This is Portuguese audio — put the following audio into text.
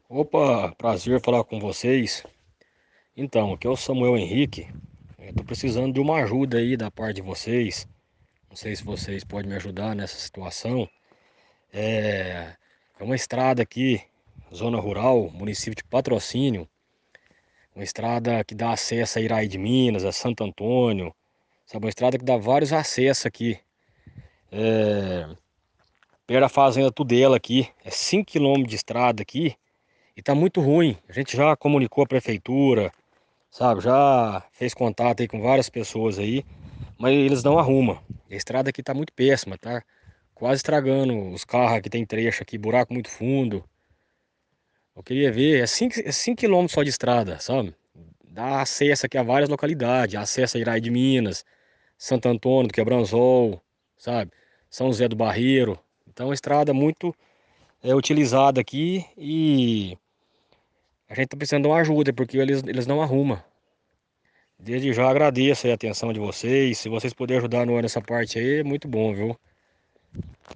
Opa, prazer falar com vocês. Então, aqui é o Samuel Henrique. Eu tô precisando de uma ajuda aí da parte de vocês. Não sei se vocês podem me ajudar nessa situação. É, é uma estrada aqui, zona rural, município de Patrocínio. Uma estrada que dá acesso a Iraí de Minas, a Santo Antônio. Sabe, uma estrada que dá vários acessos aqui. Perto da fazenda Tudela aqui. É 5 quilômetros de estrada aqui. E tá muito ruim. A gente já comunicou a prefeitura, sabe? Já fez contato aí com várias pessoas aí, mas eles não arrumam. A estrada aqui tá muito péssima, tá? Quase estragando os carros aqui, tem trecho aqui, buraco muito fundo. Eu queria ver, é 5 quilômetros só de estrada, sabe? Dá acesso aqui a várias localidades, acesso a Iraí de Minas, Santo Antônio do Quebranzol, sabe? São José do Barreiro. Então, é uma estrada muito utilizada aqui e a gente tá precisando de uma ajuda, porque eles não arrumam. Desde já agradeço aí a atenção de vocês. Se vocês puderem ajudar nessa parte aí, é muito bom, viu?